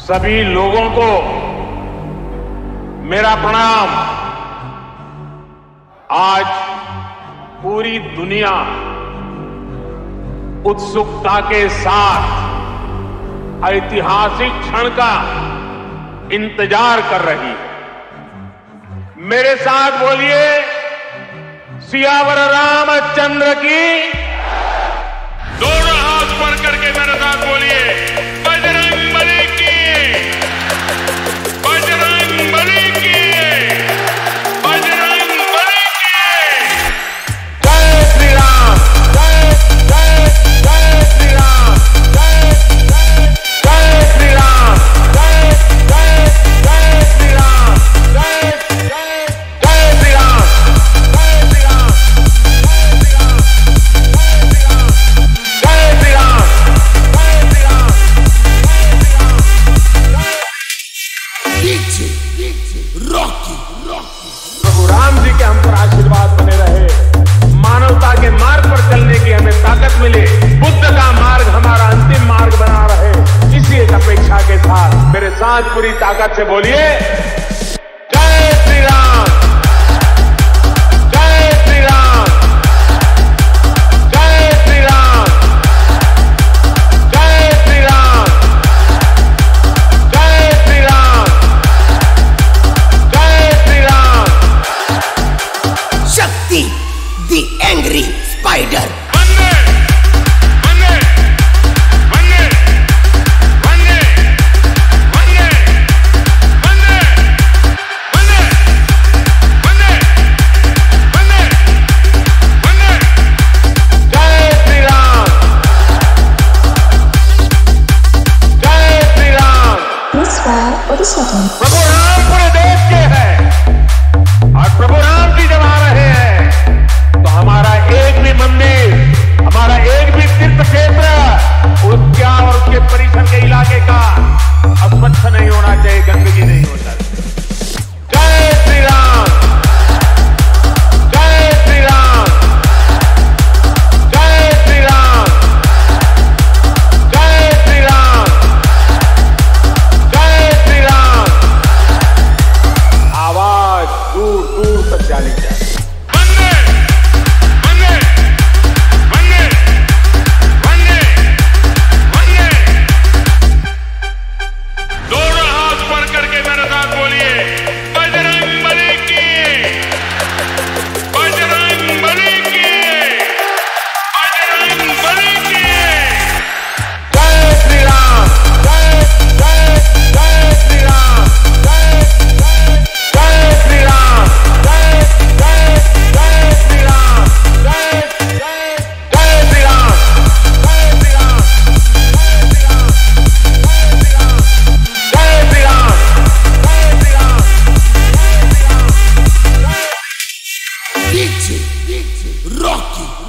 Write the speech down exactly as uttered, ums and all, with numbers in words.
सभी लोगों को मेरा प्रणाम। आज पूरी दुनिया उत्सुकता के साथ ऐतिहासिक क्षण का इंतजार कर रही है। मेरे साथ बोलिए, सियावर रामचंद्र की। दोनों हाथ ऊपर करके मेरे साथ बोलिए, बजरंग बली की, बजरंग बली की, बजरंग बली की। जय श्री राम, जय जय जय श्री राम, जय जय जय श्री राम, जय जय जय श्री राम, जय जय जय श्री राम, जय श्री राम, जय श्री राम, जय श्री राम, डीजे रॉकी रॉकी। प्रभु राम जी के हम पर आशीर्वाद बने रहे, मानवता के मार्ग पर चलने की हमें ताकत मिले, बुद्ध का मार्ग हमारा अंतिम मार्ग बना रहे। इसी एक अपेक्षा के साथ मेरे साथ पूरी ताकत से बोलिए, जय श्री राम, जय श्री राम, जय श्री राम, जय श्री राम, जय श्री राम, जय Shri Ram. Shakti the angry spider. वंदे वंदे वंदे वंदे वंदे वंदे वंदे वंदे वंदे वंदे। जय श्री राम, जय Shri Ram. This file for the second. प्रभु राम पूरे देश के हैं और प्रभु राम जी जब आ रहे हैं तो हमारा एक भी मंदिर, हमारा एक भी तीर्थ क्षेत्र उसका और उसके परिसर के इलाके का अस्वच्छ नहीं होना चाहिए, गंदगी नहीं होना चाहिए। जय श्री राम, जय श्री राम, जय श्री राम, जय श्री राम, जय श्री राम। आवाज दूर दूर तक जानी चाहिए। वंदे वंदे वंदे वंदे वंदे। दोनों हाथ ऊपर करके मेरे साथ बोलिए, बजरंग बली की, बजरंग बली की, बजरंग बली की। जय श्री राम, जय जय जय श्री राम, जय जय जय श्री राम, जय जय जय श्री राम, जय जय जय श्री राम, जय श्री राम, जय श्री राम, जय श्री राम। DJ Rocky